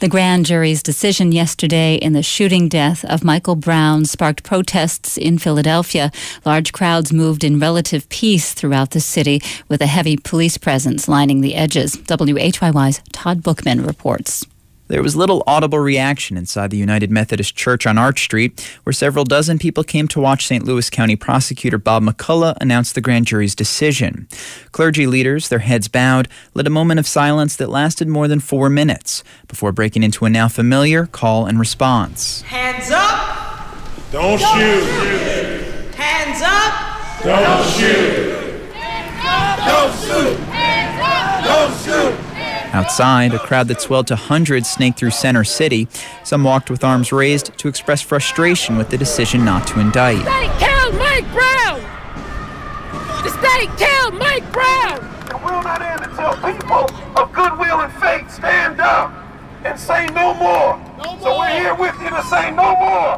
The grand jury's decision yesterday in the shooting death of Michael Brown sparked protests in Philadelphia. Large crowds moved in relative peace throughout the city, with a heavy police presence lining the edges. WHYY's Todd Bookman reports. There was little audible reaction inside the United Methodist Church on Arch Street, where several dozen people came to watch St. Louis County Prosecutor Bob McCullough announce the grand jury's decision. Clergy leaders, their heads bowed, led a moment of silence that lasted more than 4 minutes before breaking into a now familiar call and response. Hands up! Don't shoot! Hands up! Don't shoot! Don't shoot! Don't shoot! Outside, a crowd that swelled to hundreds snaked through Center City. Some walked with arms raised to express frustration with the decision not to indict. The state killed Mike Brown! The state killed Mike Brown! It will not end until people of goodwill and faith stand up and say no more. So we're here with you to say no more.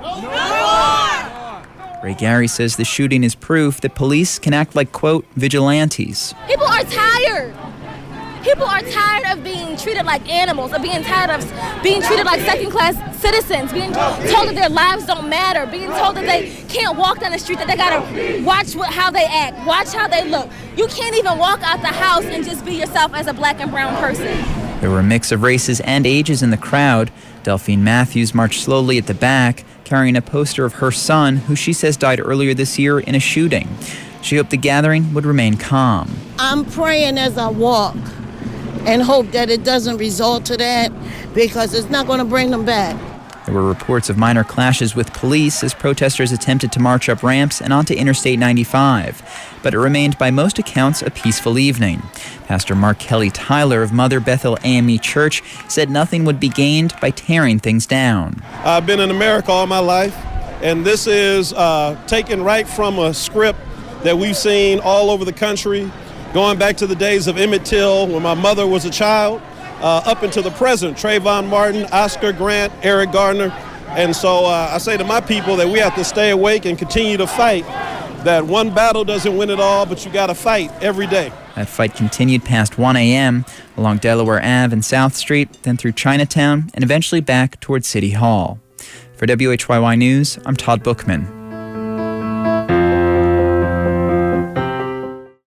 No more! Ray Gary says the shooting is proof that police can act like, quote, vigilantes. People are tired. People are tired of being treated like animals, of being tired of being treated like second-class citizens, being told that their lives don't matter, being told that they can't walk down the street, that they gotta watch how they act, watch how they look. You can't even walk out the house and just be yourself as a black and brown person. There were a mix of races and ages in the crowd. Delphine Matthews marched slowly at the back, carrying a poster of her son, who she says died earlier this year in a shooting. She hoped the gathering would remain calm. I'm praying as I walk and hope that it doesn't result to that, because it's not going to bring them back. There were reports of minor clashes with police as protesters attempted to march up ramps and onto Interstate 95. But it remained, by most accounts, a peaceful evening. Pastor Mark Kelly Tyler of Mother Bethel AME Church said nothing would be gained by tearing things down. I've been in America all my life, and this is taken right from a script that we've seen all over the country, going back to the days of Emmett Till when my mother was a child, up into the present, Trayvon Martin, Oscar Grant, Eric Gardner. And so I say to my people that we have to stay awake and continue to fight, that one battle doesn't win it all, but you got to fight every day. That fight continued past 1 a.m. along Delaware Ave and South Street, then through Chinatown, and eventually back toward City Hall. For WHYY News, I'm Todd Bookman.